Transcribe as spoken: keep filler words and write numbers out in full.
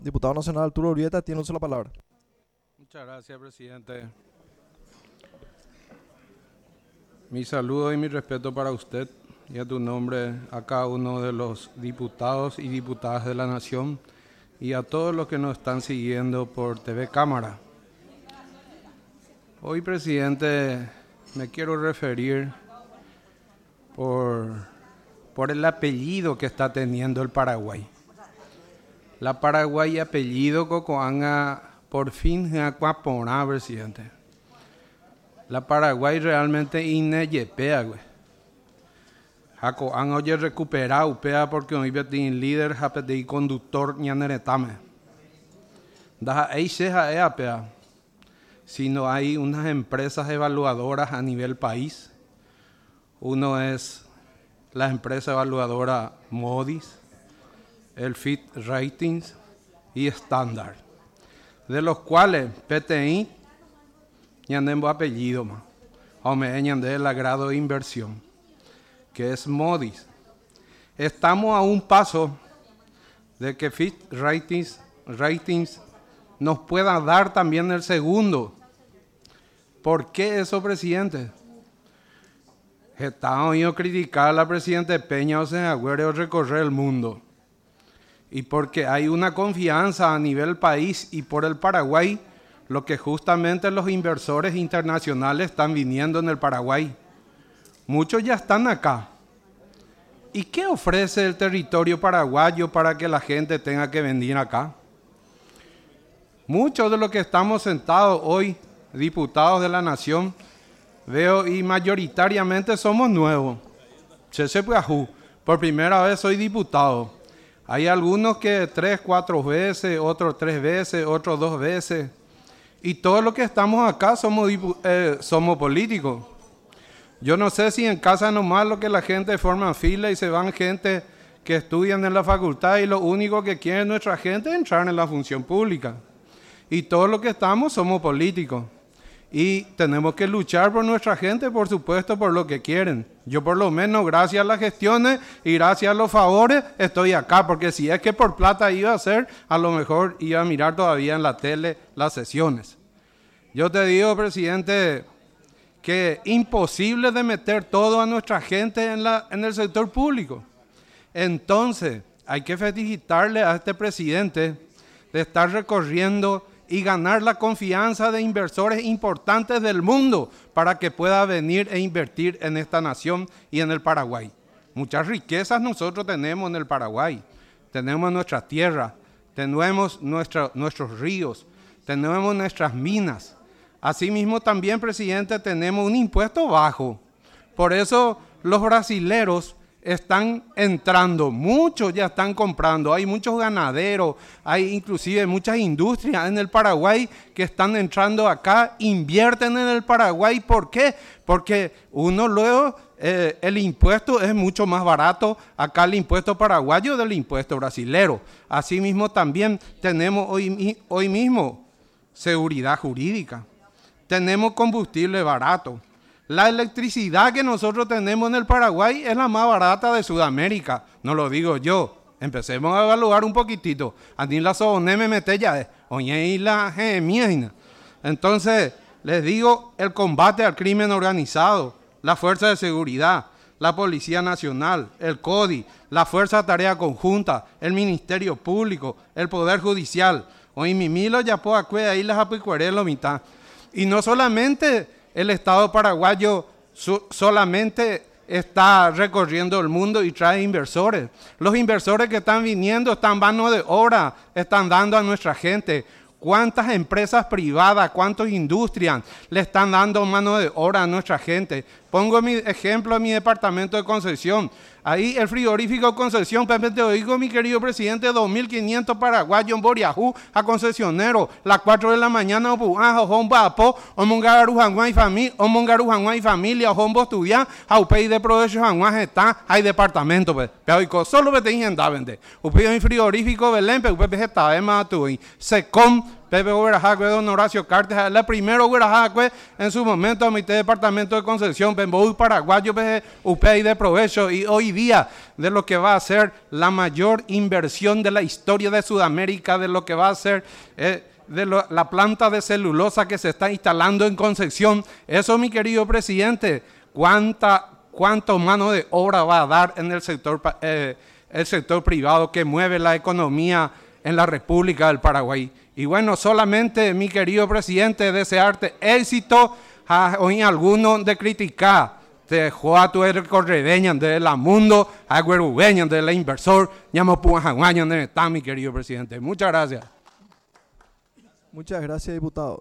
Diputado Nacional Arturo Urieta tiene uso de la palabra. Muchas gracias, presidente. Mi saludo y mi respeto para usted y a tu nombre, a cada uno de los diputados y diputadas de la Nación y a todos los que nos están siguiendo por T V Cámara. Hoy, presidente, me quiero referir por, por el apellido que está teniendo el Paraguay. La Paraguay apellido Cocoanga por fin se acuaporá, presidente. La Paraguay realmente ineyepea, güey. Jaco han oye recuperado upea porque hoy tiene líder y conductor ñaneretame. Daja ahí seja ea pea. Si no hay unas empresas evaluadoras a nivel país. Uno es la empresa evaluadora Modis, el Fit Ratings y Standard, de los cuales P T I ñandembo apellido más, o me ñande el agrado de inversión, que es Modis. Estamos a un paso de que Fit Ratings, Ratings nos pueda dar también el segundo. ¿Por qué eso, presidente? Está oído criticar a la presidenta Peña o sea, o recorrer el mundo. Y porque hay una confianza a nivel país y por el Paraguay, lo que justamente los inversores internacionales están viniendo en el Paraguay. Muchos ya están acá. ¿Y qué ofrece el territorio paraguayo para que la gente tenga que venir acá? Muchos de los que estamos sentados hoy, diputados de la Nación, veo y mayoritariamente somos nuevos. Por primera vez soy diputado. Hay algunos que tres, cuatro veces, otros tres veces, otros dos veces. Y todos los que estamos acá somos, eh, somos políticos. Yo no sé si en casa nomás lo que la gente forma fila y se van gente que estudian en la facultad y lo único que quiere nuestra gente es entrar en la función pública. Y todos los que estamos somos políticos. Y tenemos que luchar por nuestra gente, por supuesto, por lo que quieren. Yo por lo menos, gracias a las gestiones y gracias a los favores, estoy acá. Porque si es que por plata iba a ser, a lo mejor iba a mirar todavía en la tele las sesiones. Yo te digo, presidente, que es imposible de meter todo a nuestra gente en, la, en el sector público. Entonces, hay que felicitarle a este presidente de estar recorriendo y ganar la confianza de inversores importantes del mundo para que pueda venir e invertir en esta nación y en el Paraguay. Muchas riquezas nosotros tenemos en el Paraguay. Tenemos nuestra tierra, tenemos nuestra, nuestros ríos, tenemos nuestras minas. Asimismo también, presidente, tenemos un impuesto bajo. Por eso los brasileros están entrando, muchos ya están comprando, hay muchos ganaderos, hay inclusive muchas industrias en el Paraguay que están entrando acá, invierten en el Paraguay. ¿Por qué? Porque uno luego, eh, el impuesto es mucho más barato acá el impuesto paraguayo del impuesto brasilero. Asimismo también tenemos hoy, hoy mismo seguridad jurídica, tenemos combustible barato. La electricidad que nosotros tenemos en el Paraguay es la más barata de Sudamérica. No lo digo yo. Empecemos a evaluar un poquitito. A mí la soboné me mete ya. Oye, la gemina. Entonces, les digo, el combate al crimen organizado, la Fuerza de Seguridad, la Policía Nacional, el C O D I, la Fuerza de Tarea Conjunta, el Ministerio Público, el Poder Judicial. Oye, mi milo ya puedo acudir ahí las apicuarelos mitad. Y no solamente el Estado paraguayo so, solamente está recorriendo el mundo y trae inversores. Los inversores que están viniendo están mano de obra, están dando a nuestra gente. ¿Cuántas empresas privadas, cuántas industrias le están dando mano de obra a nuestra gente? Pongo mi ejemplo en mi departamento de Concepción. Ahí el frigorífico Concepción, Pepe, te digo, mi querido presidente, dos mil quinientos paraguayos en Boriajú a concesionero, las cuatro de la mañana, Opuanja, Homba, Apo, Omongaru, Janguá y familia, Omongaru, Janguá y familia, Hombo estudiar, Aupey de Provecho, Janguá está, hay departamento, pues, pero solo me te dicen, vende. Upey mi frigorífico Belén, Pepe, está, es más, tú, Secom, Pepe Huerajacue, don Horacio Cartes, la primero Huerajacue en su momento a mitad departamento de Concepción, Pemboú paraguayo, U P I de provecho, y hoy día de lo que va a ser la mayor inversión de la historia de Sudamérica, de lo que va a ser eh, de lo, la planta de celulosa que se está instalando en Concepción. Eso, mi querido presidente, cuánta, cuánto mano de obra va a dar en el sector, eh, el sector privado que mueve la economía en la República del Paraguay. Y bueno, solamente, mi querido presidente, desearte éxito a hoy alguno de criticar. Te dejó a tu recorredeñan de la mundo, a guerubeñan de la inversor, llamo puajaguañan de está, mi querido presidente. Muchas gracias. Muchas gracias, diputado.